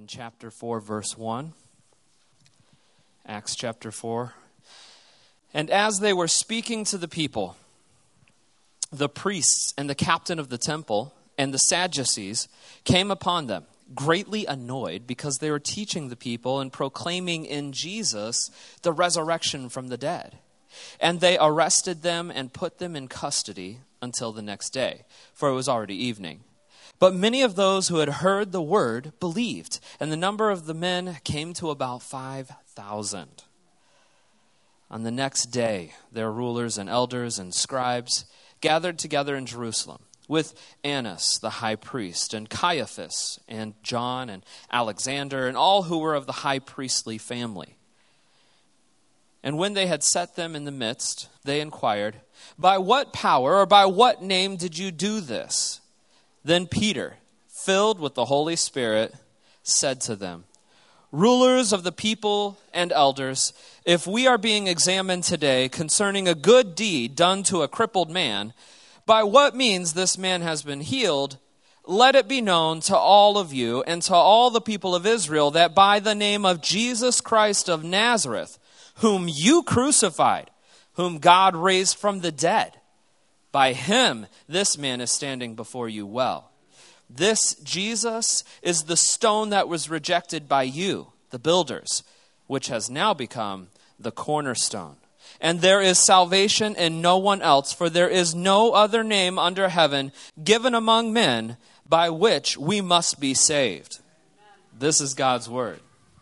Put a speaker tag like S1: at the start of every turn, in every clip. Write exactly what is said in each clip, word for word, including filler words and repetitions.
S1: in chapter four, verse one. Acts chapter four. And as they were speaking to the people, the priests and the captain of the temple and the Sadducees came upon them, greatly annoyed because they were teaching the people and proclaiming in Jesus the resurrection from the dead. And they arrested them and put them in custody until the next day, for it was already evening. But many of those who had heard the word believed, and the number of the men came to about five thousand. On the next day, their rulers and elders and scribes gathered together in Jerusalem with Annas the high priest and Caiaphas and John and Alexander and all who were of the high priestly family. And when they had set them in the midst, they inquired, "By what power or by what name did you do this?" Then Peter, filled with the Holy Spirit, said to them, "Rulers of the people and elders, if we are being examined today concerning a good deed done to a crippled man, by what means this man has been healed, let it be known to all of you and to all the people of Israel that by the name of Jesus Christ of Nazareth, whom you crucified, whom God raised from the dead, by him this man is standing before you well. This Jesus is the stone that was rejected by you, the builders, which has now become the cornerstone. And there is salvation in no one else, for there is no other name under heaven given among men by which we must be saved." This is God's word.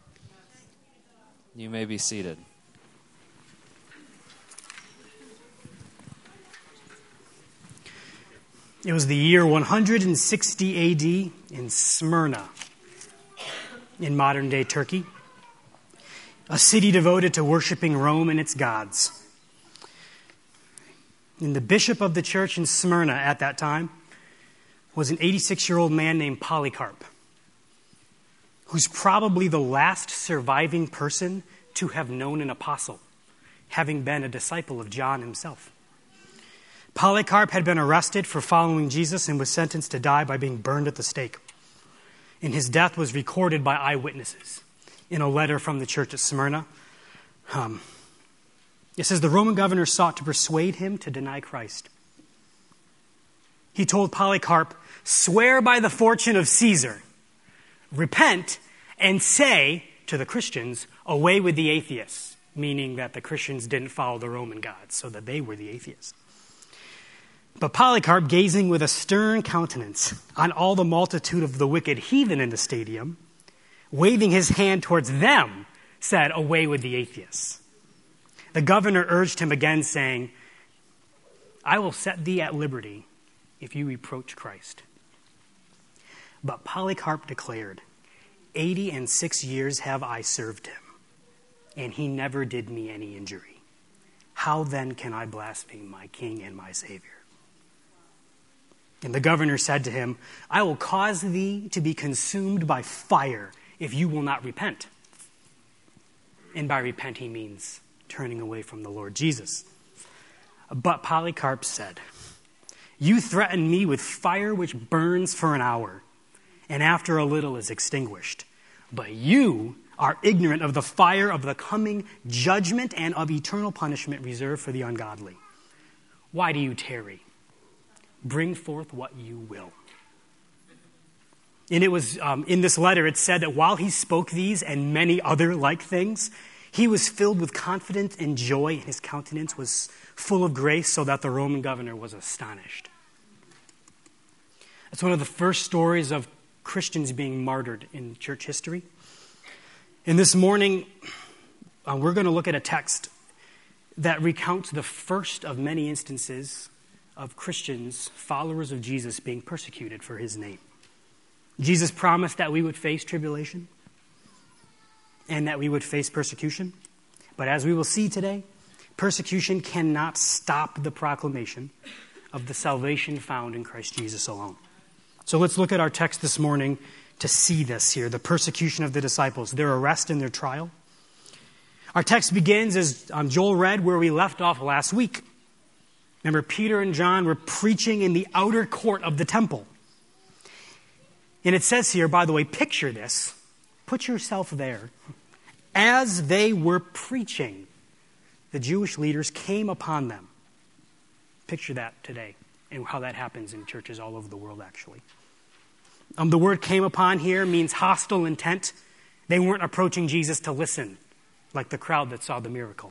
S1: You may be seated.
S2: It was the year one hundred sixty A D in Smyrna, in modern-day Turkey, a city devoted to worshiping Rome and its gods. And the bishop of the church in Smyrna at that time was an eighty-six-year-old man named Polycarp, who's probably the last surviving person to have known an apostle, having been a disciple of John himself. Polycarp had been arrested for following Jesus and was sentenced to die by being burned at the stake. And his death was recorded by eyewitnesses in a letter from the church at Smyrna. Um, it says, the Roman governor sought to persuade him to deny Christ. He told Polycarp, "Swear by the fortune of Caesar, repent, and say to the Christians, away with the atheists," meaning that the Christians didn't follow the Roman gods, so that they were the atheists. But Polycarp, gazing with a stern countenance on all the multitude of the wicked heathen in the stadium, waving his hand towards them, said, "Away with the atheists." The governor urged him again, saying, "I will set thee at liberty if you reproach Christ." But Polycarp declared, Eighty and six years have I served him, and he never did me any injury. How then can I blaspheme my king and my Savior?" And the governor said to him, "I will cause thee to be consumed by fire if you will not repent." And by repent he means turning away from the Lord Jesus. But Polycarp said, "You threaten me with fire which burns for an hour, and after a little is extinguished. But you are ignorant of the fire of the coming judgment and of eternal punishment reserved for the ungodly. Why do you tarry? Bring forth what you will." And it was um, in this letter, it said that while he spoke these and many other like things, he was filled with confidence and joy, and his countenance was full of grace, so that the Roman governor was astonished. It's one of the first stories of Christians being martyred in church history. And this morning, uh, we're going to look at a text that recounts the first of many instances of Christians, followers of Jesus, being persecuted for his name. Jesus promised that we would face tribulation and that we would face persecution. But as we will see today, persecution cannot stop the proclamation of the salvation found in Christ Jesus alone. So let's look at our text this morning to see this here, the persecution of the disciples, their arrest and their trial. Our text begins, as um, Joel read, where we left off last week. Remember, Peter and John were preaching in the outer court of the temple. And it says here, by the way, picture this. Put yourself there. As they were preaching, the Jewish leaders came upon them. Picture that today and how that happens in churches all over the world, actually. Um, the word came upon here means hostile intent. They weren't approaching Jesus to listen, like the crowd that saw the miracle.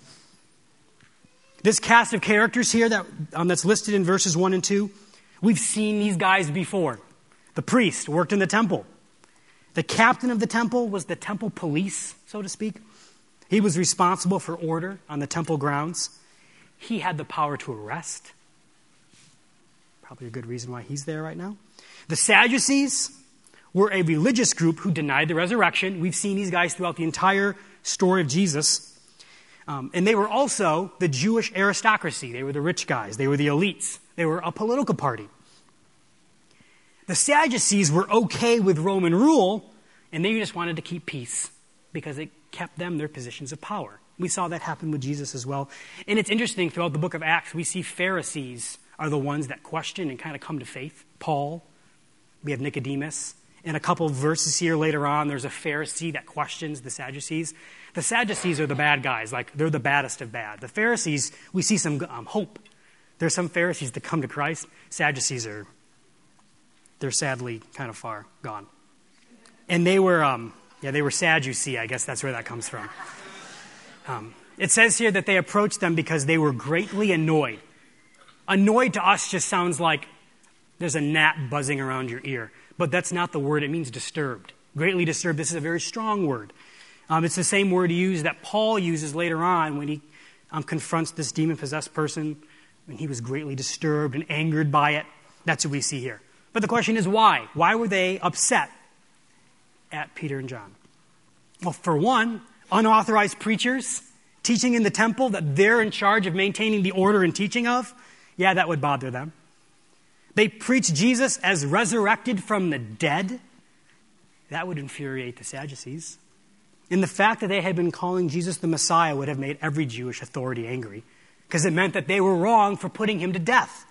S2: This cast of characters here that, um, that's listed in verses one and two, we've seen these guys before. The priest worked in the temple. The captain of the temple was the temple police, so to speak. He was responsible for order on the temple grounds. He had the power to arrest. Probably a good reason why he's there right now. The Sadducees were a religious group who denied the resurrection. We've seen these guys throughout the entire story of Jesus. Um, and they were also the Jewish aristocracy. They were the rich guys. They were the elites. They were a political party. The Sadducees were okay with Roman rule, and they just wanted to keep peace because it kept them their positions of power. We saw that happen with Jesus as well. And it's interesting, throughout the book of Acts, we see Pharisees are the ones that question and kind of come to faith. Paul, we have Nicodemus. In a couple of verses here later on, there's a Pharisee that questions the Sadducees. The Sadducees are the bad guys, like they're the baddest of bad. The Pharisees, we see some um, hope. There's some Pharisees that come to Christ. Sadducees are, they're sadly kind of far gone. And they were, um, yeah, they were Sadducee, I guess that's where that comes from. Um, it says here that they approached them because they were greatly annoyed. Annoyed to us just sounds like there's a gnat buzzing around your ear. But that's not the word. It means disturbed. Greatly disturbed. This is a very strong word. Um, it's the same word used that Paul uses later on when he um, confronts this demon-possessed person, and he was greatly disturbed and angered by it. That's what we see here. But the question is why? Why were they upset at Peter and John? Well, for one, unauthorized preachers teaching in the temple that they're in charge of maintaining the order and teaching of, yeah, that would bother them. They preached Jesus as resurrected from the dead. That would infuriate the Sadducees. And the fact that they had been calling Jesus the Messiah would have made every Jewish authority angry, because it meant that they were wrong for putting him to death.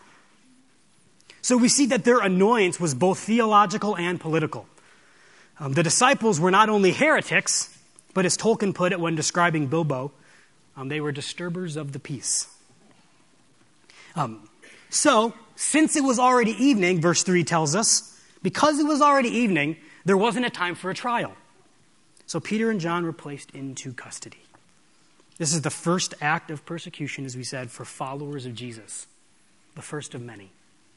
S2: So we see that their annoyance was both theological and political. Um, the disciples were not only heretics, but as Tolkien put it when describing Bilbo, um, they were disturbers of the peace. Um, so, since it was already evening, verse three tells us, because it was already evening, there wasn't a time for a trial. So Peter and John were placed into custody. This is the first act of persecution, as we said, for followers of Jesus. The first of many.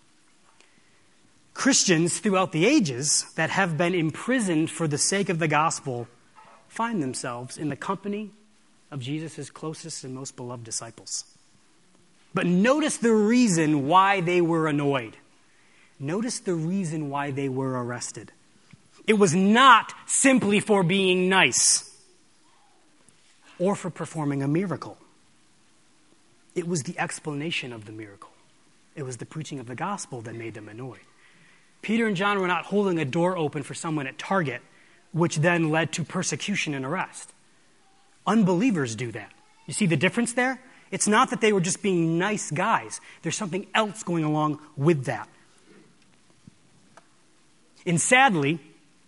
S2: Christians throughout the ages that have been imprisoned for the sake of the gospel find themselves in the company of Jesus' closest and most beloved disciples. But notice the reason why they were annoyed. Notice the reason why they were arrested. It was not simply for being nice or for performing a miracle. It was the explanation of the miracle. It was the preaching of the gospel that made them annoyed. Peter and John were not holding a door open for someone at Target, which then led to persecution and arrest. Unbelievers do that. You see the difference there? It's not that they were just being nice guys. There's something else going along with that. And sadly,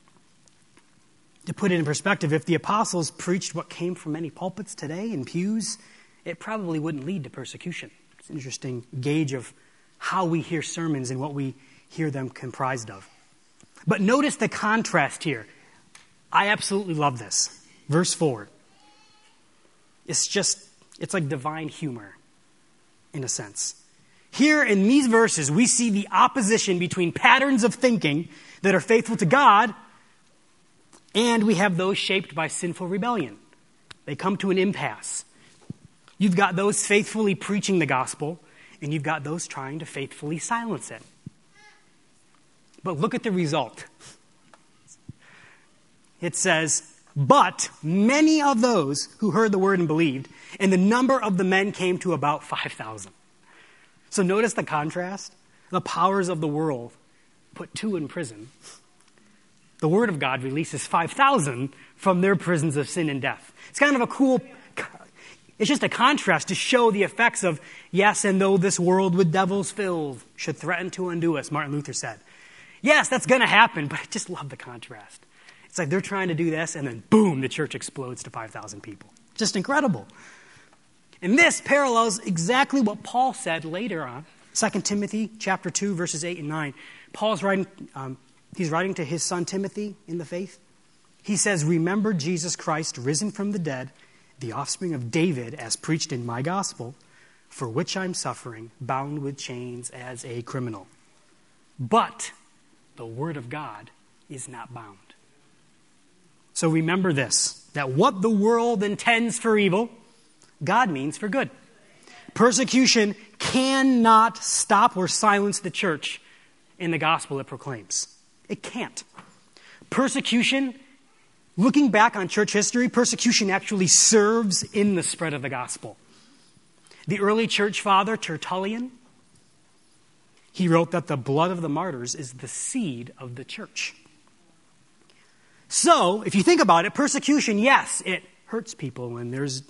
S2: to put it in perspective, if the apostles preached what came from many pulpits today in pews, it probably wouldn't lead to persecution. It's an interesting gauge of how we hear sermons and what we hear them comprised of. But notice the contrast here. I absolutely love this. Verse four. It's just, it's like divine humor, in a sense. Here in these verses, we see the opposition between patterns of thinking that are faithful to God, and we have those shaped by sinful rebellion. They come to an impasse. You've got those faithfully preaching the gospel, and you've got those trying to faithfully silence it. But look at the result. It says, but many of those who heard the word and believed, and the number of the men came to about five thousand. So notice the contrast. The powers of the world put two in prison. The word of God releases five thousand from their prisons of sin and death. It's kind of a cool, it's just a contrast to show the effects of, yes, and though this world with devils filled should threaten to undo us, Martin Luther said. Yes, that's going to happen, but I just love the contrast. It's like they're trying to do this, and then boom, the church explodes to five thousand people. Just incredible. And this parallels exactly what Paul said later on, Second Timothy chapter two, verses eight and nine. Paul's writing, um, he's writing to his son Timothy in the faith. He says, remember Jesus Christ risen from the dead, the offspring of David, as preached in my gospel, for which I'm suffering, bound with chains as a criminal. But the word of God is not bound. So remember this, that what the world intends for evil, God means for good. Persecution cannot stop or silence the church in the gospel it proclaims. It can't. Persecution, looking back on church history, persecution actually serves in the spread of the gospel. The early church father, Tertullian, he wrote that the blood of the martyrs is the seed of the church. So, if you think about it, persecution, yes, it hurts people, and there's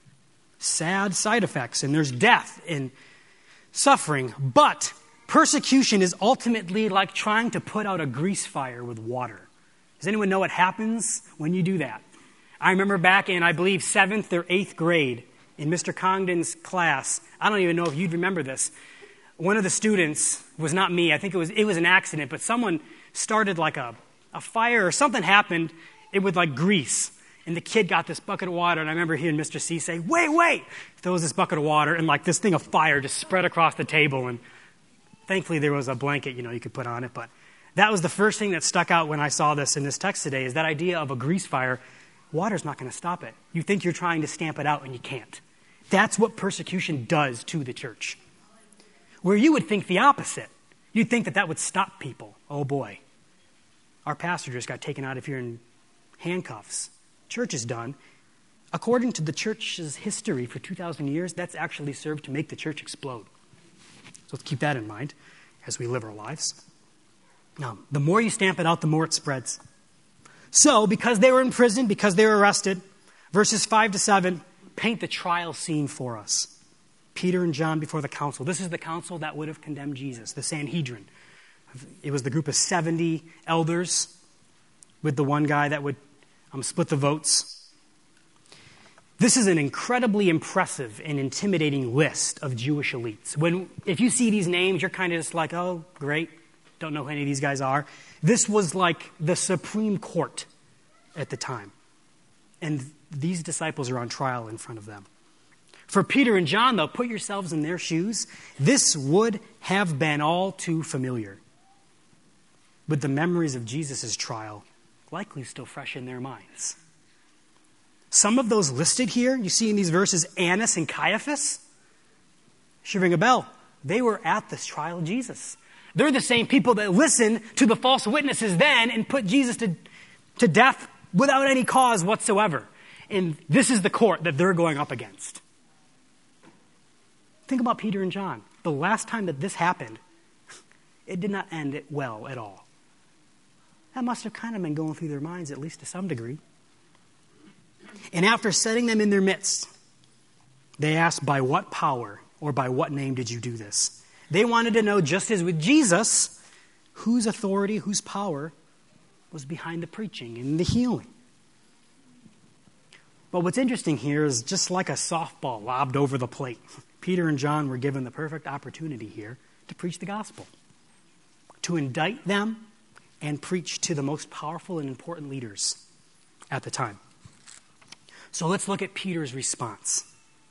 S2: sad side effects, and there's death and suffering. But persecution is ultimately like trying to put out a grease fire with water. Does anyone know what happens when you do that? I remember back in, I believe, seventh or eighth grade, in Mister Congdon's class, I don't even know if you'd remember this, one of the students, was not me, I think it was it was an accident, but someone started like a, a fire or something happened, it would like grease. And the kid got this bucket of water, and I remember hearing Mister C say, wait, wait! Throws this bucket of water, and like this thing of fire just spread across the table. And thankfully there was a blanket, you know, you could put on it. But that was the first thing that stuck out when I saw this in this text today, is that idea of a grease fire. Water's not going to stop it. You think you're trying to stamp it out, and you can't. That's what persecution does to the church. Where you would think the opposite. You'd think that that would stop people. Oh boy, our pastor just got taken out of here in handcuffs. Church is done. According to the church's history for two thousand years, that's actually served to make the church explode. So let's keep that in mind as we live our lives. Now, the more you stamp it out, the more it spreads. So, because they were in prison, because they were arrested, verses five to seven paint the trial scene for us. Peter and John before the council. This is the council that would have condemned Jesus, the Sanhedrin. It was the group of seventy elders with the one guy that would um, split the votes. This is an incredibly impressive and intimidating list of Jewish elites. When, if you see these names, you're kind of just like, oh, great, don't know who any of these guys are. This was like the Supreme Court at the time. And these disciples are on trial in front of them. For Peter and John, though, put yourselves in their shoes. This would have been all too familiar, with the memories of Jesus' trial likely still fresh in their minds. Some of those listed here, you see in these verses, Annas and Caiaphas, should ring a bell. They were at this trial of Jesus. They're the same people that listened to the false witnesses then and put Jesus to, to death without any cause whatsoever. And this is the court that they're going up against. Think about Peter and John. The last time that this happened, it did not end it well at all. That must have kind of been going through their minds, at least to some degree. And after setting them in their midst, they asked, by what power or by what name did you do this? They wanted to know, just as with Jesus, whose authority, whose power was behind the preaching and the healing. But what's interesting here is, just like a softball lobbed over the plate, Peter and John were given the perfect opportunity here to preach the gospel, to indict them and preach to the most powerful and important leaders at the time. So let's look at Peter's response.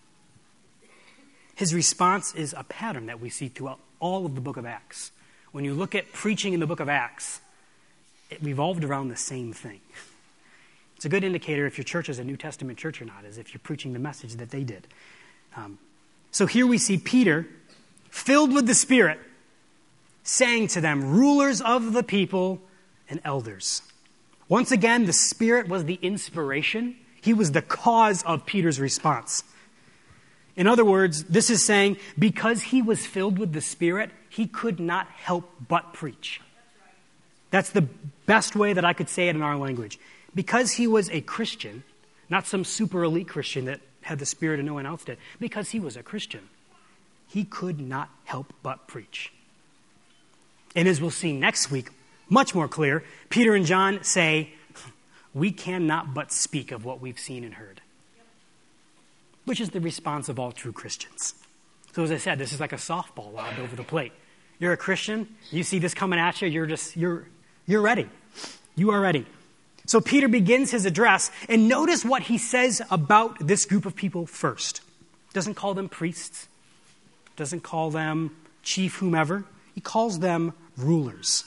S2: His response is a pattern that we see throughout all of the book of Acts. When you look at preaching in the book of Acts, it revolved around the same thing. It's a good indicator if your church is a New Testament church or not, as if you're preaching the message that they did. Um, so here we see Peter, filled with the Spirit, saying to them, rulers of the people and elders. Once again, the Spirit was the inspiration. He was the cause of Peter's response. In other words, this is saying, because he was filled with the Spirit, he could not help but preach. That's the best way that I could say it in our language. Because he was a Christian, not some super elite Christian that had the Spirit and no one else did, because he was a Christian, he could not help but preach. And as we'll see next week, much more clear, Peter and John say, we cannot but speak of what we've seen and heard, which is the response of all true Christians. So as I said, this is like a softball lobbed over the plate. You're a Christian, you see this coming at you, you're just, you're, you're ready. You are ready. So Peter begins his address, and notice what he says about this group of people first. Doesn't call them priests, doesn't call them chief whomever. He calls them rulers.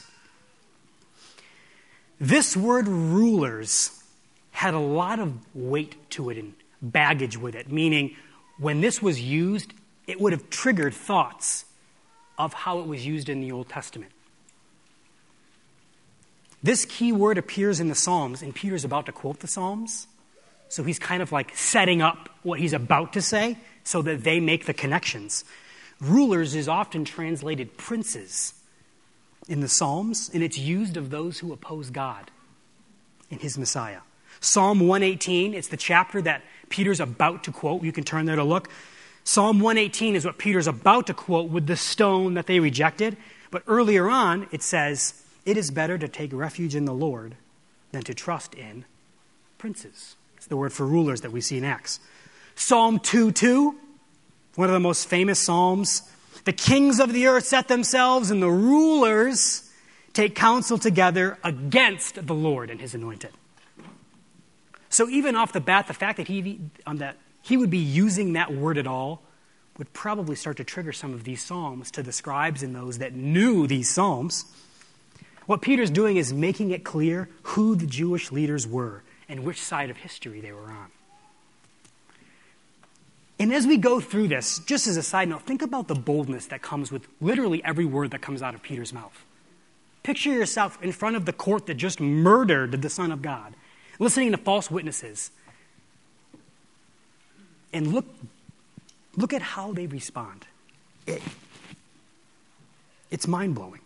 S2: This word rulers had a lot of weight to it and baggage with it, meaning when this was used, it would have triggered thoughts of how it was used in the Old Testament. This key word appears in the Psalms, and Peter's about to quote the Psalms. So he's kind of like setting up what he's about to say so that they make the connections. Rulers is often translated princes in the Psalms, and it's used of those who oppose God and his Messiah. Psalm one eighteen, it's the chapter that Peter's about to quote. You can turn there to look. Psalm one eighteen is what Peter's about to quote with the stone that they rejected. But earlier on, it says, it is better to take refuge in the Lord than to trust in princes. It's the word for rulers that we see in Acts. Psalm two two, one of the most famous psalms. The kings of the earth set themselves, and the rulers take counsel together against the Lord and his anointed. So even off the bat, the fact that he, um, that he would be using that word at all would probably start to trigger some of these psalms to the scribes and those that knew these psalms. What Peter's doing is making it clear who the Jewish leaders were and which side of history they were on. And as we go through this, just as a side note, think about the boldness that comes with literally every word that comes out of Peter's mouth. Picture yourself in front of the court that just murdered the Son of God, listening to false witnesses. And look, look at how they respond. It, it's mind-blowing.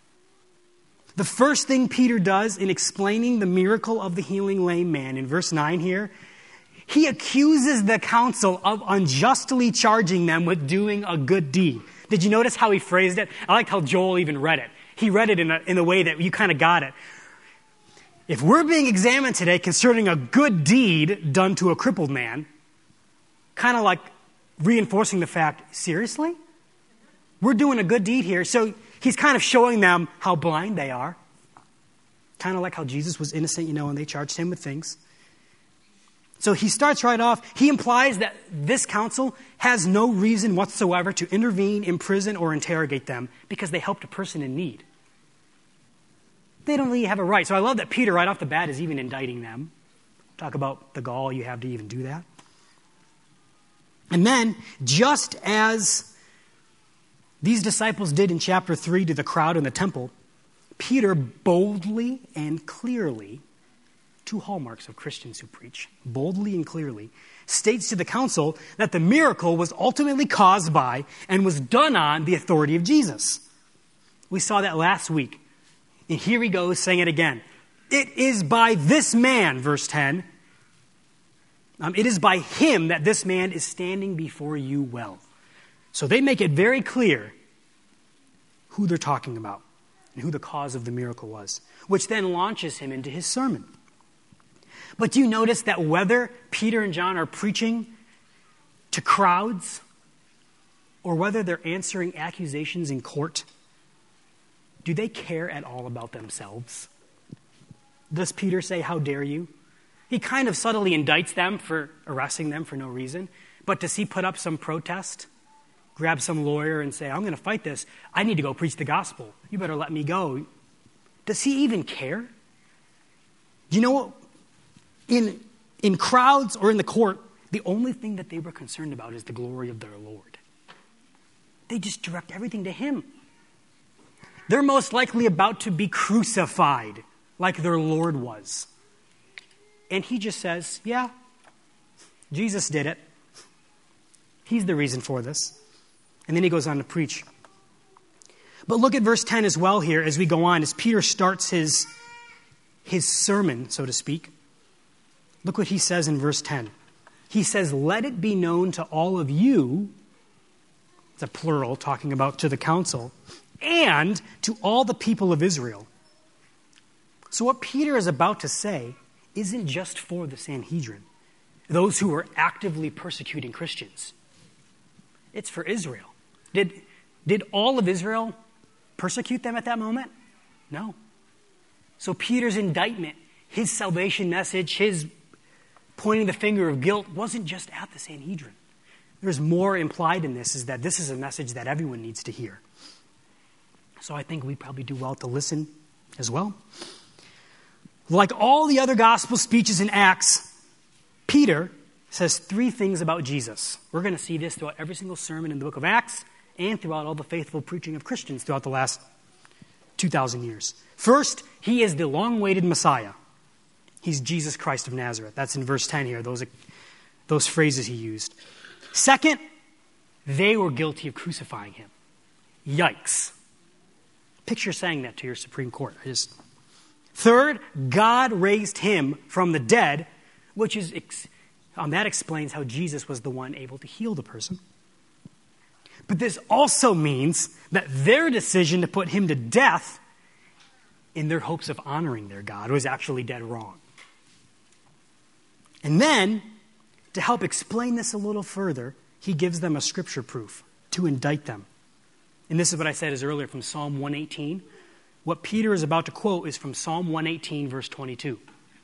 S2: The first thing Peter does in explaining the miracle of the healing lame man in verse nine here, he accuses the council of unjustly charging them with doing a good deed. Did you notice how he phrased it? I liked how Joel even read it. He read it in a, in a way that you kind of got it. If we're being examined today concerning a good deed done to a crippled man, kind of like reinforcing the fact, seriously? We're doing a good deed here. So he's kind of showing them how blind they are. Kind of like how Jesus was innocent, you know, and they charged him with things. So he starts right off. He implies that this council has no reason whatsoever to intervene, imprison, or interrogate them because they helped a person in need. They don't really have a right. So I love that Peter right off the bat is even indicting them. Talk about the gall you have to even do that. And then, just as these disciples did in chapter three to the crowd in the temple, Peter boldly and clearly, two hallmarks of Christians who preach, boldly and clearly, states to the council that the miracle was ultimately caused by and was done on the authority of Jesus. We saw that last week. And here he goes saying it again. It is by this man, verse ten, um, it is by him that this man is standing before you well. So they make it very clear who they're talking about and who the cause of the miracle was, which then launches him into his sermon. But do you notice that whether Peter and John are preaching to crowds or whether they're answering accusations in court, do they care at all about themselves? Does Peter say, how dare you? He kind of subtly indicts them for arresting them for no reason. But does he put up some protest, grab some lawyer and say, I'm going to fight this. I need to go preach the gospel. You better let me go. Does he even care? Do you know what? In, in crowds or in the court, the only thing that they were concerned about is the glory of their Lord. They just direct everything to him. They're most likely about to be crucified like their Lord was. And he just says, yeah, Jesus did it. He's the reason for this. And then he goes on to preach. But look at verse ten as well here as we go on, as Peter starts his, his sermon, so to speak. Look what he says in verse ten. He says, let it be known to all of you, it's a plural talking about to the council, and to all the people of Israel. So what Peter is about to say isn't just for the Sanhedrin, those who were actively persecuting Christians. It's for Israel. Did, did all of Israel persecute them at that moment? No. So Peter's indictment, his salvation message, his pointing the finger of guilt wasn't just at the Sanhedrin. There's more implied in this, is that this is a message that everyone needs to hear. So I think we probably do well to listen as well. Like all the other gospel speeches in Acts, Peter says three things about Jesus. We're going to see this throughout every single sermon in the book of Acts and throughout all the faithful preaching of Christians throughout the last two thousand years. First, he is the long-awaited Messiah. He's Jesus Christ of Nazareth. That's in verse ten here, those, those phrases he used. Second, they were guilty of crucifying him. Yikes. Picture saying that to your Supreme Court. I just... Third, God raised him from the dead, which is, um, that explains how Jesus was the one able to heal the person. But this also means that their decision to put him to death in their hopes of honoring their God was actually dead wrong. And then, to help explain this a little further, he gives them a scripture proof to indict them. And this is what I said as earlier from Psalm one eighteen. What Peter is about to quote is from Psalm one eighteen, verse twenty-two.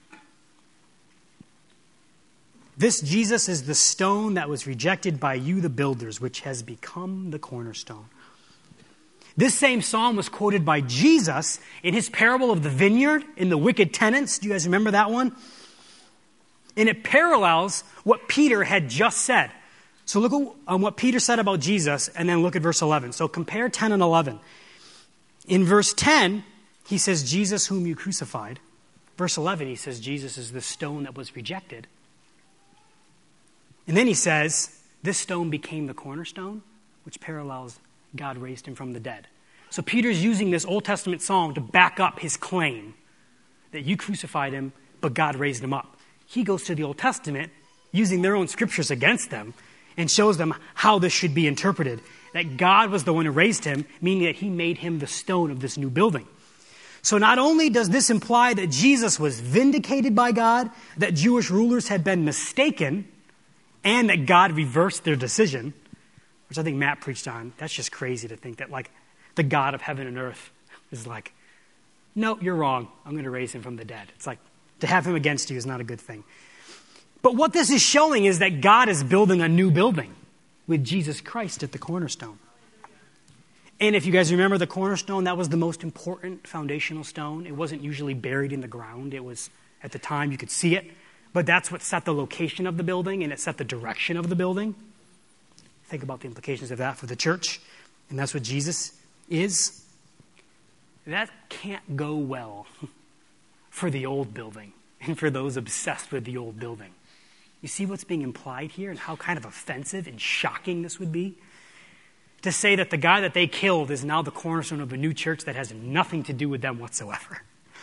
S2: This Jesus is the stone that was rejected by you, the builders, which has become the cornerstone. This same psalm was quoted by Jesus in his parable of the vineyard in the wicked tenants. Do you guys remember that one? And it parallels what Peter had just said. So look at what Peter said about Jesus, and then look at verse eleven. So compare ten and eleven. In verse ten, he says, Jesus whom you crucified. Verse eleven, he says, Jesus is the stone that was rejected. And then he says, this stone became the cornerstone, which parallels God raised him from the dead. So Peter's using this Old Testament psalm to back up his claim that you crucified him, but God raised him up. He goes to the Old Testament, using their own scriptures against them, and shows them how this should be interpreted. That God was the one who raised him, meaning that he made him the stone of this new building. So not only does this imply that Jesus was vindicated by God, that Jewish rulers had been mistaken, and that God reversed their decision, which I think Matt preached on. That's just crazy to think that, like, the God of heaven and earth is like, no, you're wrong. I'm going to raise him from the dead. It's like, to have him against you is not a good thing. But what this is showing is that God is building a new building with Jesus Christ at the cornerstone. And if you guys remember the cornerstone, that was the most important foundational stone. It wasn't usually buried in the ground. It was, at the time, you could see it. But that's what set the location of the building, and it set the direction of the building. Think about the implications of that for the church. And that's what Jesus is. That can't go well for the old building and for those obsessed with the old building. You see what's being implied here and how kind of offensive and shocking this would be? To say that the guy that they killed is now the cornerstone of a new church that has nothing to do with them whatsoever.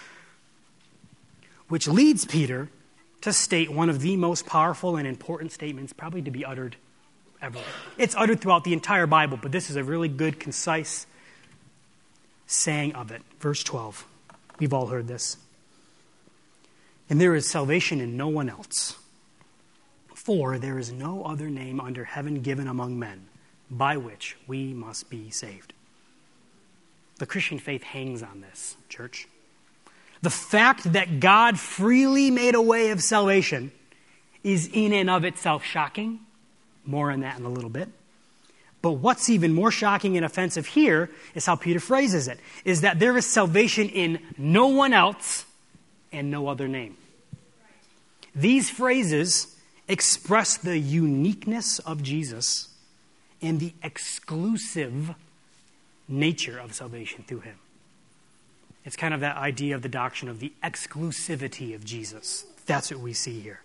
S2: Which leads Peter to state one of the most powerful and important statements probably to be uttered ever. It's uttered throughout the entire Bible, but this is a really good, concise saying of it. Verse twelve. We've all heard this. And there is salvation in no one else. For there is no other name under heaven given among men by which we must be saved. The Christian faith hangs on this, church. The fact that God freely made a way of salvation is in and of itself shocking. More on that in a little bit. But what's even more shocking and offensive here is how Peter phrases it, is that there is salvation in no one else and no other name. These phrases express the uniqueness of Jesus and the exclusive nature of salvation through him. It's kind of that idea of the doctrine of the exclusivity of Jesus. That's what we see here.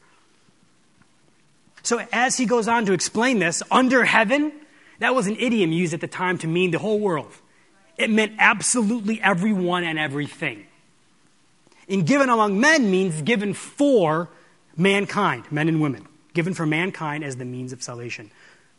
S2: So as he goes on to explain this, under heaven, that was an idiom used at the time to mean the whole world. It meant absolutely everyone and everything. And given among men means given for mankind, men and women. Given for mankind as the means of salvation.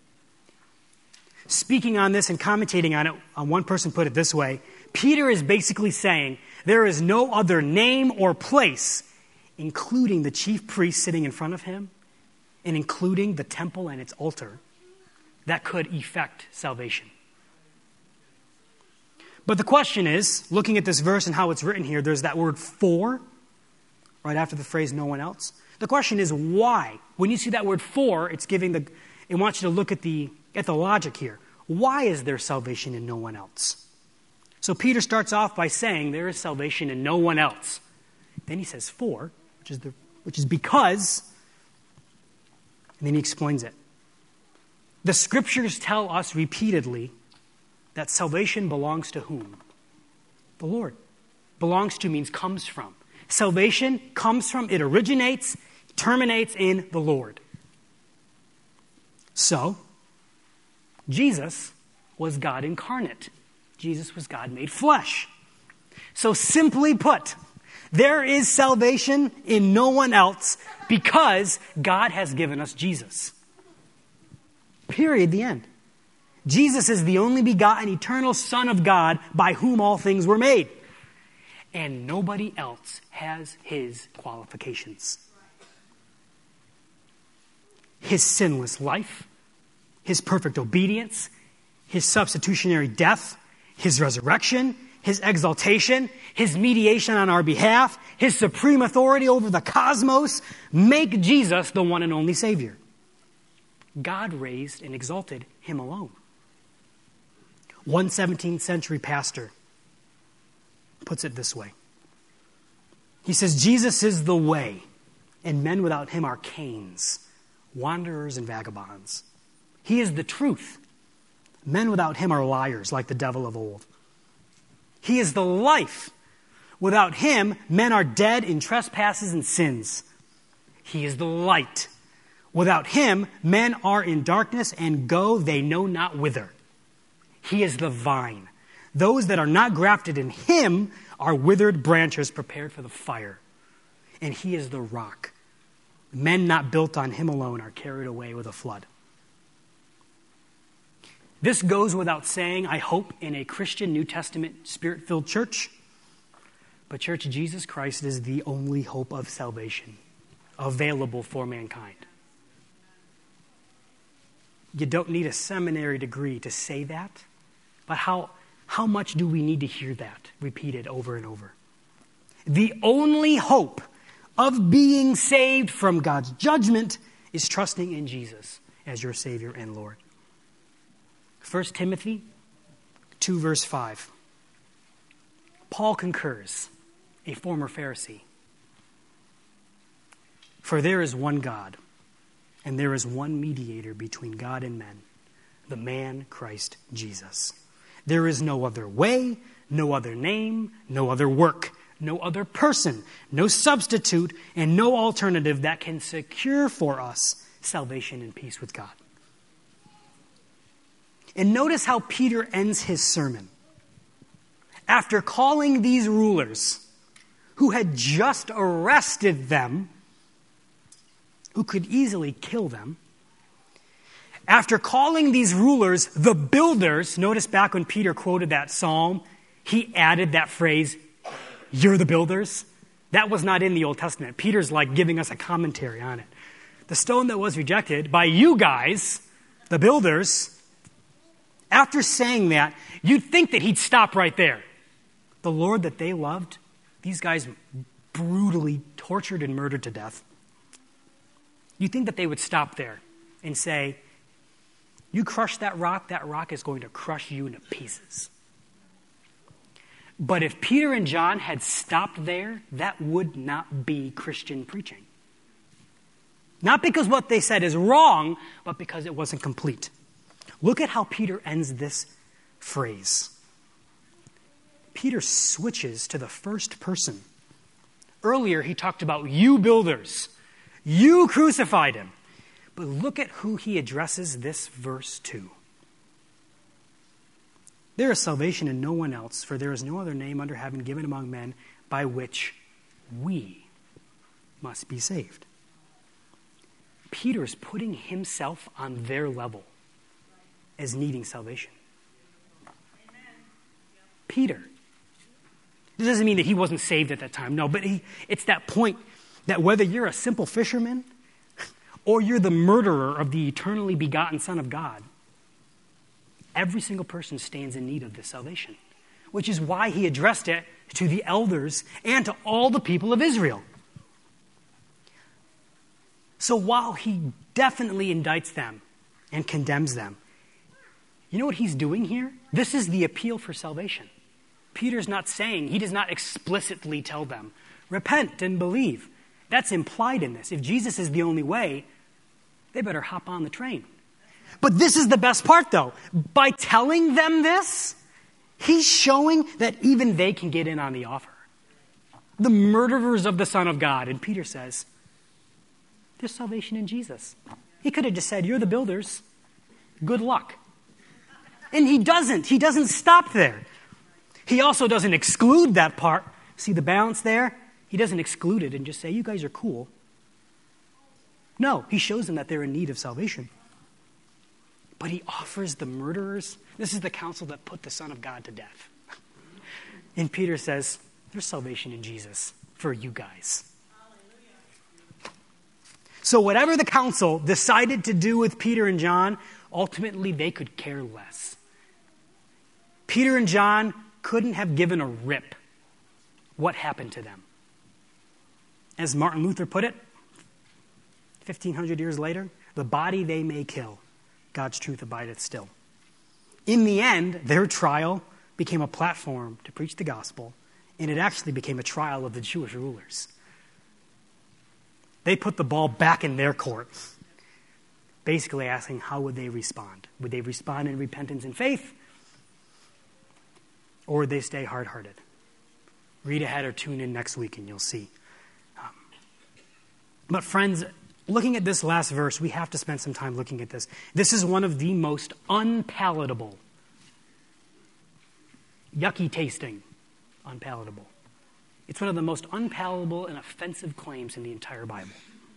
S2: Speaking on this and commentating on it, one person put it this way, Peter is basically saying there is no other name or place including the chief priest sitting in front of him, and including the temple and its altar, that could effect salvation. But the question is, looking at this verse and how it's written here, there's that word for, right after the phrase no one else. The question is why? When you see that word for, it's giving the, it wants you to look at the, at the logic here. Why is there salvation in no one else? So Peter starts off by saying there is salvation in no one else. Then he says for, which is the, which is because, and then he explains it. The scriptures tell us repeatedly that salvation belongs to whom? The Lord. Belongs to means comes from. Salvation comes from, it originates, terminates in the Lord. So, Jesus was God incarnate. Jesus was God made flesh. So simply put, there is salvation in no one else because God has given us Jesus. Period, the end. Jesus is the only begotten eternal Son of God by whom all things were made. And nobody else has his qualifications. His sinless life, his perfect obedience, his substitutionary death, his resurrection, his exaltation, his mediation on our behalf, his supreme authority over the cosmos make Jesus the one and only Savior. God raised and exalted him alone. One seventeenth century pastor puts it this way. He says, Jesus is the way, and men without him are Cains, wanderers and vagabonds. He is the truth. Men without him are liars, like the devil of old. He is the life. Without him, men are dead in trespasses and sins. He is the light. Without him, men are in darkness and go they know not whither. He is the vine. Those that are not grafted in him are withered branches prepared for the fire. And he is the rock. Men not built on him alone are carried away with a flood. This goes without saying, I hope, in a Christian New Testament Spirit-filled church. But Church, Jesus Christ is the only hope of salvation available for mankind. You don't need a seminary degree to say that, but how, how much do we need to hear that repeated over and over? The only hope of being saved from God's judgment is trusting in Jesus as your Savior and Lord. First Timothy two, verse five. Paul concurs, a former Pharisee. For there is one God, and there is one mediator between God and men, the man Christ Jesus. There is no other way, no other name, no other work, no other person, no substitute, and no alternative that can secure for us salvation and peace with God. And notice how Peter ends his sermon. After calling these rulers, who had just arrested them, who could easily kill them, after calling these rulers the builders, notice back when Peter quoted that psalm, he added that phrase, you're the builders. That was not in the Old Testament. Peter's like giving us a commentary on it. The stone that was rejected by you guys, the builders, after saying that, you'd think that he'd stop right there. The Lord that they loved, these guys brutally tortured and murdered to death. You'd think that they would stop there and say, you crush that rock, that rock is going to crush you into pieces. But if Peter and John had stopped there, that would not be Christian preaching. Not because what they said is wrong, but because it wasn't complete. Look at how Peter ends this phrase. Peter switches to the first person. Earlier, he talked about you builders. You crucified him. But look at who he addresses this verse to. There is salvation in no one else, for there is no other name under heaven given among men by which we must be saved. Peter is putting himself on their level as needing salvation. Amen. Peter. This doesn't mean that he wasn't saved at that time. No, but he, it's that point. that whether you're a simple fisherman or you're the murderer of the eternally begotten Son of God, every single person stands in need of this salvation, which is why he addressed it to the elders and to all the people of Israel. So while he definitely indicts them and condemns them, you know what he's doing here? This is the appeal for salvation. Peter's not saying, he does not explicitly tell them, repent and believe. That's implied in this. If Jesus is the only way, they better hop on the train. But this is the best part, though. By telling them this, he's showing that even they can get in on the offer. The murderers of the Son of God. And Peter says, there's salvation in Jesus. He could have just said, you're the builders. Good luck. And he doesn't. He doesn't stop there. He also doesn't exclude that part. See the balance there? He doesn't exclude it and just say, you guys are cool. No, he shows them that they're in need of salvation. But he offers the murderers. This is the council that put the Son of God to death. And Peter says, there's salvation in Jesus for you guys. So whatever the council decided to do with Peter and John, ultimately they could care less. Peter and John couldn't have given a rip what happened to them. As Martin Luther put it, fifteen hundred years later, the body they may kill, God's truth abideth still. In the end, their trial became a platform to preach the gospel, and it actually became a trial of the Jewish rulers. They put the ball back in their court, basically asking how would they respond? Would they respond in repentance and faith? Or would they stay hard-hearted? Read ahead or tune in next week and you'll see. Um, but friends, looking at this last verse, we have to spend some time looking at this. This is one of the most unpalatable, yucky tasting, unpalatable. It's one of the most unpalatable and offensive claims in the entire Bible.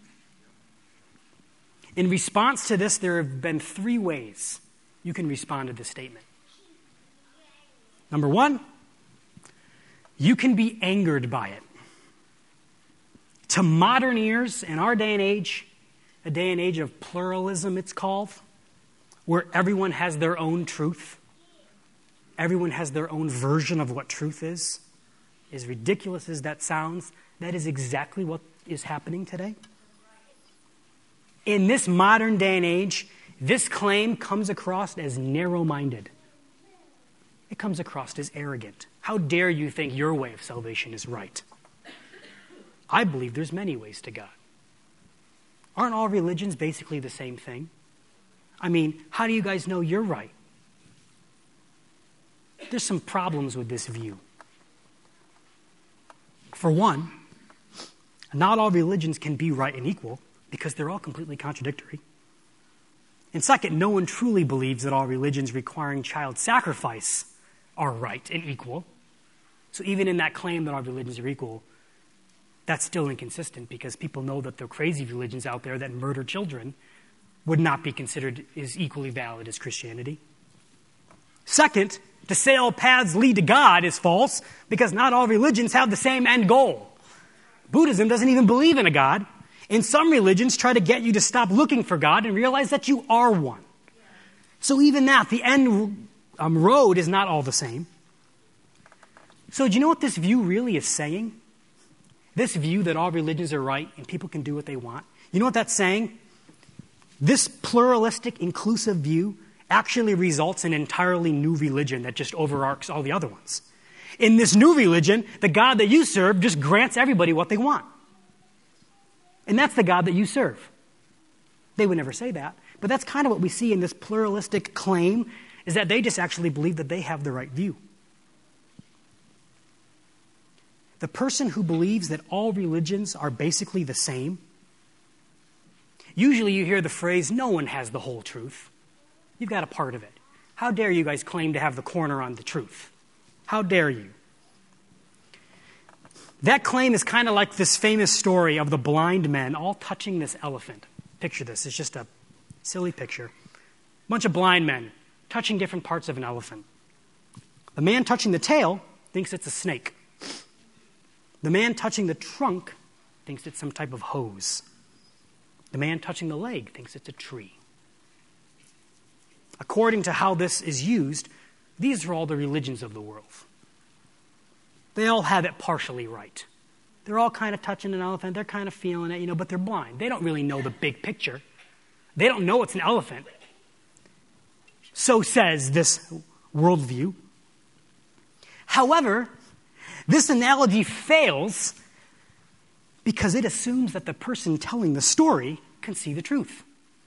S2: In response to this, there have been three ways you can respond to this statement. Number one, you can be angered by it. To modern ears, in our day and age, a day and age of pluralism it's called, where everyone has their own truth, everyone has their own version of what truth is, as ridiculous as that sounds, that is exactly what is happening today. In this modern day and age, this claim comes across as narrow-minded. It comes across as arrogant. How dare you think your way of salvation is right? I believe there's many ways to God. Aren't all religions basically the same thing? I mean, how do you guys know you're right? There's some problems with this view. For one, not all religions can be right and equal because they're all completely contradictory. And second, no one truly believes that all religions requiring child sacrifice are right and equal. So even in that claim that all religions are equal, that's still inconsistent because people know that the crazy religions out there that murder children would not be considered as equally valid as Christianity. Second, to say all paths lead to God is false because not all religions have the same end goal. Buddhism doesn't even believe in a God. And some religions try to get you to stop looking for God and realize that you are one. So even that, the end um, road is not all the same. So do you know what this view really is saying? This view that all religions are right and people can do what they want. You know what that's saying? This pluralistic, inclusive view actually results in an entirely new religion that just overarches all the other ones. In this new religion, the God that you serve just grants everybody what they want. And that's the God that you serve. They would never say that, but that's kind of what we see in this pluralistic claim, is that they just actually believe that they have the right view. The person who believes that all religions are basically the same, usually you hear the phrase, no one has the whole truth. You've got a part of it. How dare you guys claim to have the corner on the truth? How dare you? That claim is kind of like this famous story of the blind men all touching this elephant. Picture this. It's just a silly picture. A bunch of blind men touching different parts of an elephant. The man touching the tail thinks it's a snake. The man touching the trunk thinks it's some type of hose. The man touching the leg thinks it's a tree. According to how this is used, these are all the religions of the world. They all have it partially right. They're all kind of touching an elephant. They're kind of feeling it, you know, but they're blind. They don't really know the big picture. They don't know it's an elephant. So says this worldview. However, this analogy fails because it assumes that the person telling the story can see the truth.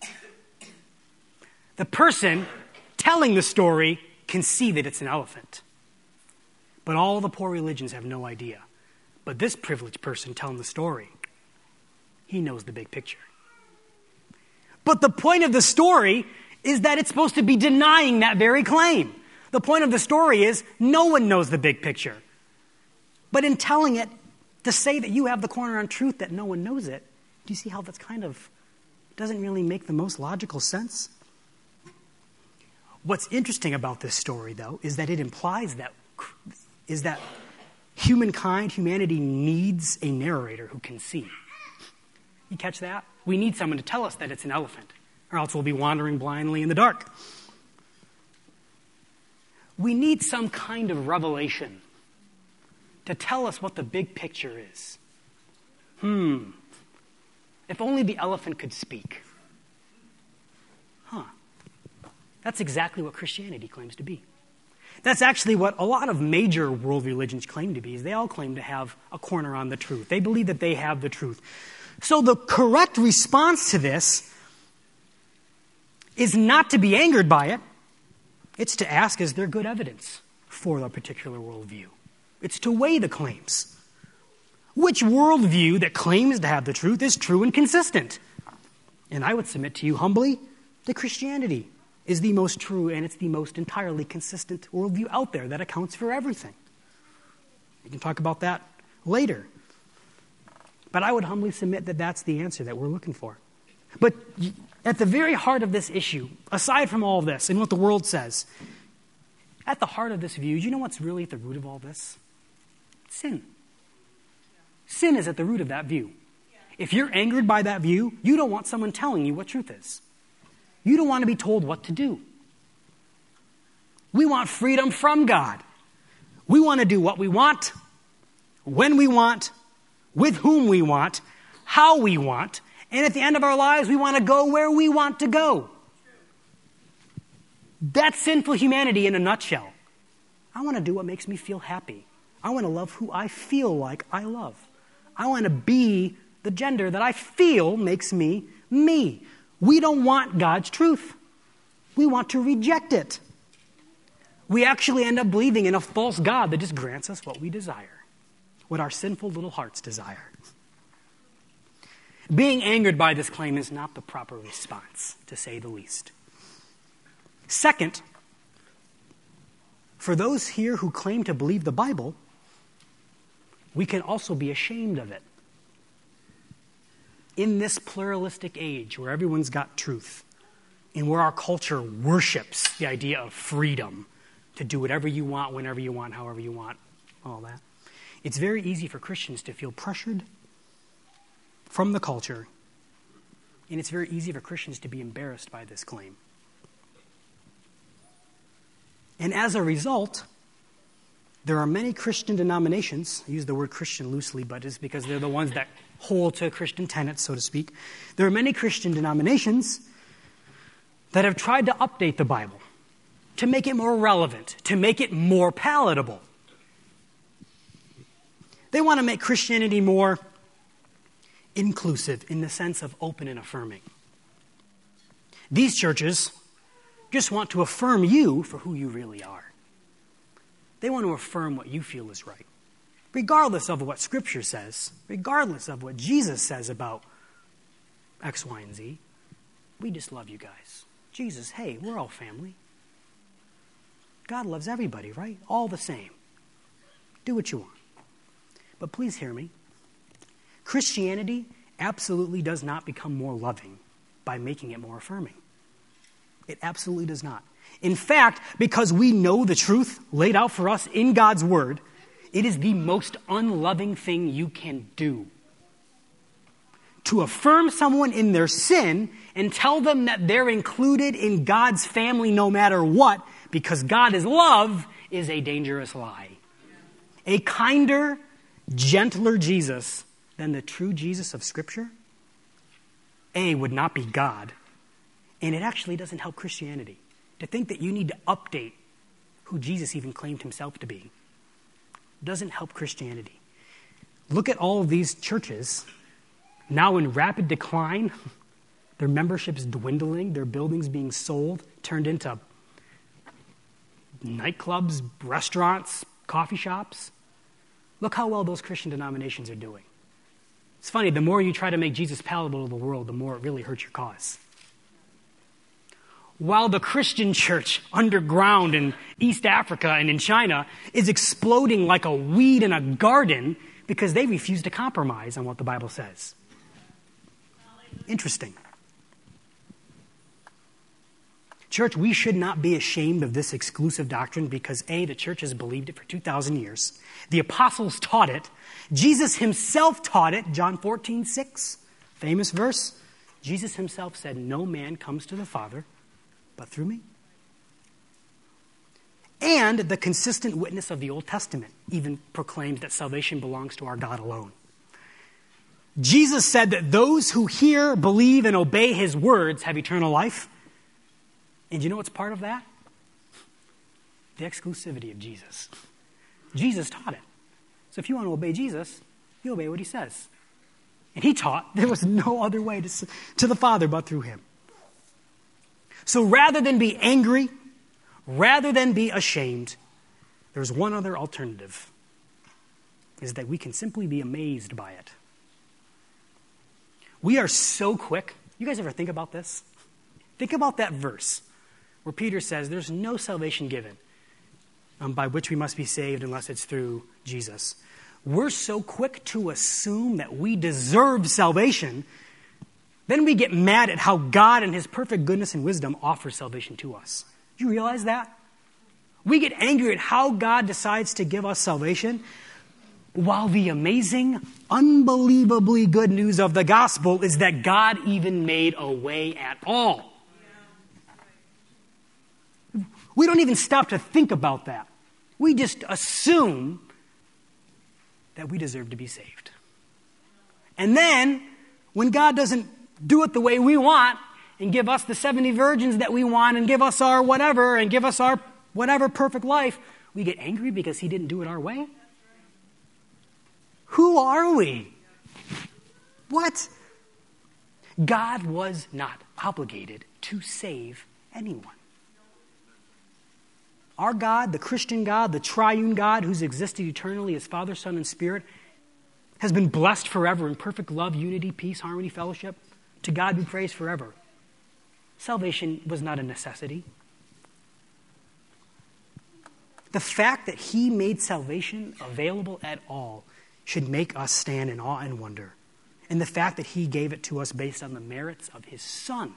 S2: The person telling the story can see that it's an elephant. But all the poor religions have no idea. But this privileged person telling the story, he knows the big picture. But the point of the story is that it's supposed to be denying that very claim. The point of the story is no one knows the big picture. But in telling it, to say that you have the corner on truth that no one knows it, do you see how that's kind of doesn't really make the most logical sense? What's interesting about this story, though, is that it implies that is that humankind, humanity needs a narrator who can see. You catch that? We need someone to tell us that it's an elephant, or else we'll be wandering blindly in the dark. We need some kind of revelation to tell us what the big picture is. Hmm. If only the elephant could speak. Huh. That's exactly what Christianity claims to be. That's actually what a lot of major world religions claim to be, is they all claim to have a corner on the truth. They believe that they have the truth. So the correct response to this is not to be angered by it. It's to ask, is there good evidence for a particular worldview? It's to weigh the claims. Which worldview that claims to have the truth is true and consistent? And I would submit to you humbly that Christianity is the most true and it's the most entirely consistent worldview out there that accounts for everything. We can talk about that later. But I would humbly submit that that's the answer that we're looking for. But at the very heart of this issue, aside from all of this and what the world says, at the heart of this view, do you know what's really at the root of all this? Sin. Sin is at the root of that view. If you're angered by that view, you don't want someone telling you what truth is. You don't want to be told what to do. We want freedom from God. We want to do what we want, when we want, with whom we want, how we want, and at the end of our lives, we want to go where we want to go. That's sinful humanity in a nutshell. I want to do what makes me feel happy. I want to love who I feel like I love. I want to be the gender that I feel makes me me. We don't want God's truth. We want to reject it. We actually end up believing in a false God that just grants us what we desire, what our sinful little hearts desire. Being angered by this claim is not the proper response, to say the least. Second, for those here who claim to believe the Bible, we can also be ashamed of it. In this pluralistic age where everyone's got truth and where our culture worships the idea of freedom to do whatever you want, whenever you want, however you want, all that, it's very easy for Christians to feel pressured from the culture, and it's very easy for Christians to be embarrassed by this claim. And as a result, there are many Christian denominations, I use the word Christian loosely, but it's because they're the ones that hold to Christian tenets, so to speak. There are many Christian denominations that have tried to update the Bible, to make it more relevant, to make it more palatable. They want to make Christianity more inclusive in the sense of open and affirming. These churches just want to affirm you for who you really are. They want to affirm what you feel is right, regardless of what Scripture says, regardless of what Jesus says about X, Y, and Z. We just love you guys. Jesus, hey, we're all family. God loves everybody, right? All the same. Do what you want. But please hear me. Christianity absolutely does not become more loving by making it more affirming. It absolutely does not. In fact, because we know the truth laid out for us in God's Word, it is the most unloving thing you can do. to affirm someone in their sin and tell them that they're included in God's family no matter what, because God is love, is a dangerous lie. A kinder, gentler Jesus than the true Jesus of Scripture, A, would not be God, and it actually doesn't help Christianity. To think that you need to update who Jesus even claimed himself to be doesn't help Christianity. Look at all of these churches now in rapid decline, their memberships dwindling, their buildings being sold, turned into nightclubs, restaurants, coffee shops. Look how well those Christian denominations are doing. It's funny, the more you try to make Jesus palatable to the world, the more it really hurts your cause. While the Christian church underground in East Africa and in China is exploding like a weed in a garden because they refuse to compromise on what the Bible says. Interesting. Church, we should not be ashamed of this exclusive doctrine because A, the church has believed it for two thousand years. The apostles taught it. Jesus himself taught it. John fourteen six, famous verse. Jesus himself said, "No man comes to the Father but through me." And the consistent witness of the Old Testament even proclaims that salvation belongs to our God alone. Jesus said that those who hear, believe, and obey his words have eternal life. And you know what's part of that? The exclusivity of Jesus. Jesus taught it. So if you want to obey Jesus, you obey what he says. And he taught there was no other way to, to the Father but through him. So rather than be angry, rather than be ashamed, there's one other alternative, is that we can simply be amazed by it. We are so quick. You guys ever think about this? Think about that verse where Peter says there's no salvation given um, by which we must be saved unless it's through Jesus. We're so quick to assume that we deserve salvation, then we get mad at how God in his perfect goodness and wisdom offers salvation to us. Do you realize that? We get angry at how God decides to give us salvation, while the amazing, unbelievably good news of the gospel is that God even made a way at all. We don't even stop to think about that. We just assume that we deserve to be saved. And then, when God doesn't do it the way we want, and give us the seventy virgins that we want, and give us our whatever, and give us our whatever perfect life, we get angry because he didn't do it our way? Who are we? What? God was not obligated to save anyone. Our God, the Christian God, the triune God who's existed eternally as Father, Son, and Spirit, has been blessed forever in perfect love, unity, peace, harmony, fellowship. To God be praised forever. Salvation was not a necessity. The fact that he made salvation available at all should make us stand in awe and wonder. And the fact that he gave it to us based on the merits of his Son.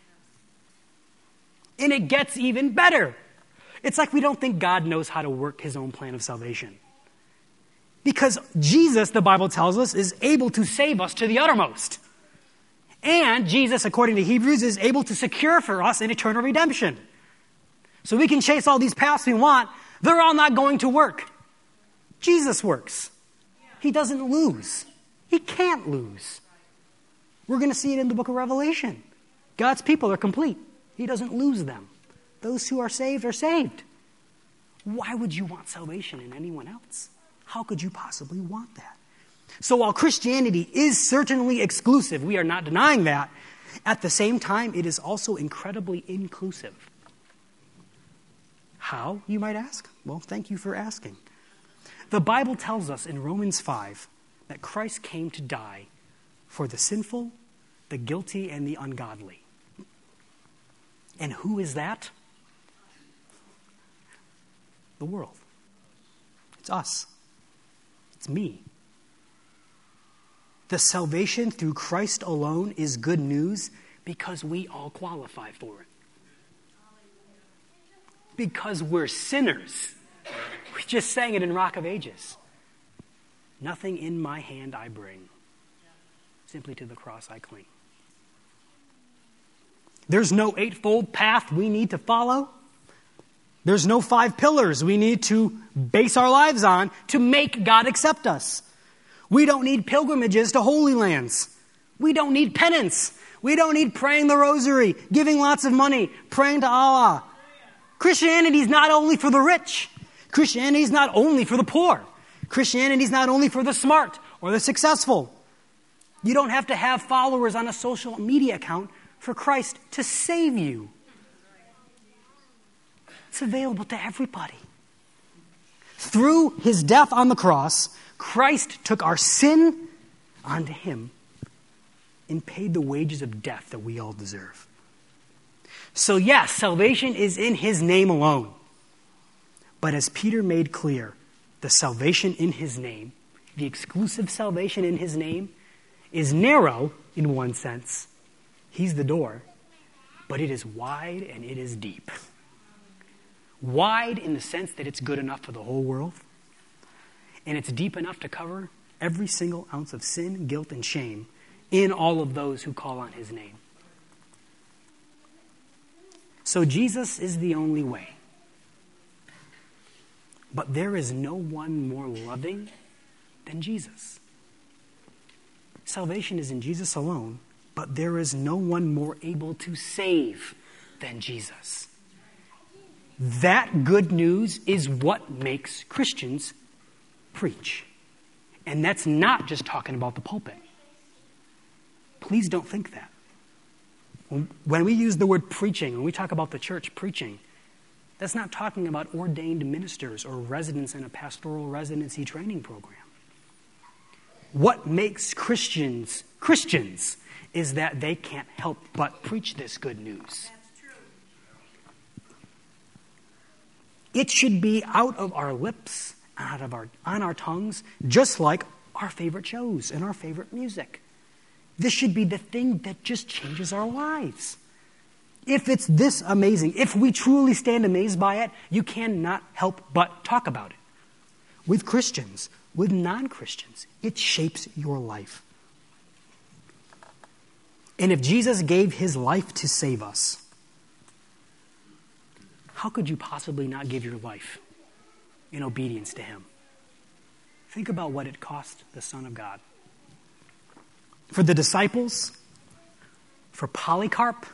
S2: And it gets even better. It's like we don't think God knows how to work his own plan of salvation. Because Jesus, the Bible tells us, is able to save us to the uttermost. And Jesus, according to Hebrews, is able to secure for us an eternal redemption. So we can chase all these paths we want. They're all not going to work. Jesus works. He doesn't lose. He can't lose. We're going to see it in the book of Revelation. God's people are complete. He doesn't lose them. Those who are saved are saved. Why would you want salvation in anyone else? How could you possibly want that? So while Christianity is certainly exclusive, we are not denying that, at the same time, it is also incredibly inclusive. How, you might ask? Well, thank you for asking. The Bible tells us in Romans five that Christ came to die for the sinful, the guilty, and the ungodly. And who is that? The world. It's us. It's me. The salvation through Christ alone is good news because we all qualify for it. Because we're sinners. We just sang it in Rock of Ages. Nothing in my hand I bring. simply to the cross I cling. There's no eightfold path we need to follow. There's no five pillars we need to base our lives on to make God accept us. We don't need pilgrimages to Holy Lands. We don't need penance. We don't need praying the rosary, giving lots of money, praying to Allah. Christianity is not only for the rich. Christianity is not only for the poor. Christianity is not only for the smart or the successful. You don't have to have followers on a social media account for Christ to save you. It's available to everybody. Through his death on the cross, Christ took our sin onto him and paid the wages of death that we all deserve. So yes, salvation is in his name alone. But as Peter made clear, the salvation in his name, the exclusive salvation in his name, is narrow in one sense. He's the door, but it is wide and it is deep. Wide in the sense that it's good enough for the whole world, and it's deep enough to cover every single ounce of sin, guilt, and shame in all of those who call on his name. So Jesus is the only way. But there is no one more loving than Jesus. Salvation is in Jesus alone, but there is no one more able to save than Jesus. That good news is what makes Christians preach. And that's not just talking about the pulpit. Please don't think that. When we use the word preaching, when we talk about the church preaching, that's not talking about ordained ministers or residents in a pastoral residency training program. What makes Christians Christians is that they can't help but preach this good news.
S3: That's true.
S2: It should be out of our lips, out of our on our tongues, just like our favorite shows and our favorite music. This should be the thing that just changes our lives. If it's this amazing, if we truly stand amazed by it, you cannot help but talk about it. With Christians, with non-Christians, it shapes your life. And if Jesus gave his life to save us, how could you possibly not give your life in obedience to him? Think about what it cost the Son of God. For the disciples, for Polycarp,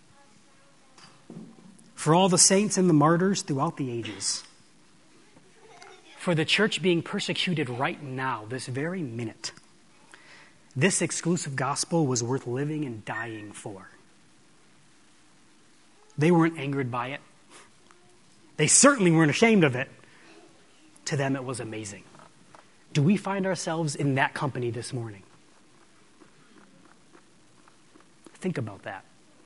S2: for all the saints and the martyrs throughout the ages, for the church being persecuted right now, this very minute, this exclusive gospel was worth living and dying for. They weren't angered by it. They certainly weren't ashamed of it. To them, it was amazing. Do we find ourselves in that company this morning? Think about that.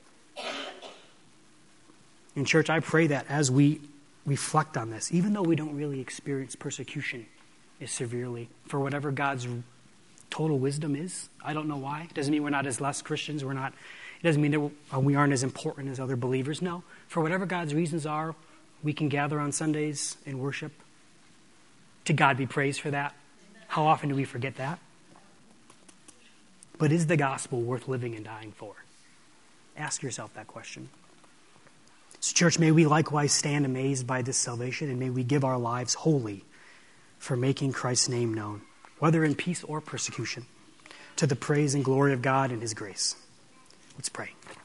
S2: In church, I pray that as we reflect on this, even though we don't really experience persecution as severely, for whatever God's total wisdom is, I don't know why. It doesn't mean we're not as less Christians. We're not. It doesn't mean that we aren't as important as other believers. No. For whatever God's reasons are, we can gather on Sundays and worship. To God be praised for that. How often do we forget that? But is the gospel worth living and dying for? Ask yourself that question. So, church, may we likewise stand amazed by this salvation, and may we give our lives wholly for making Christ's name known, whether in peace or persecution, to the praise and glory of God and his grace. Let's pray.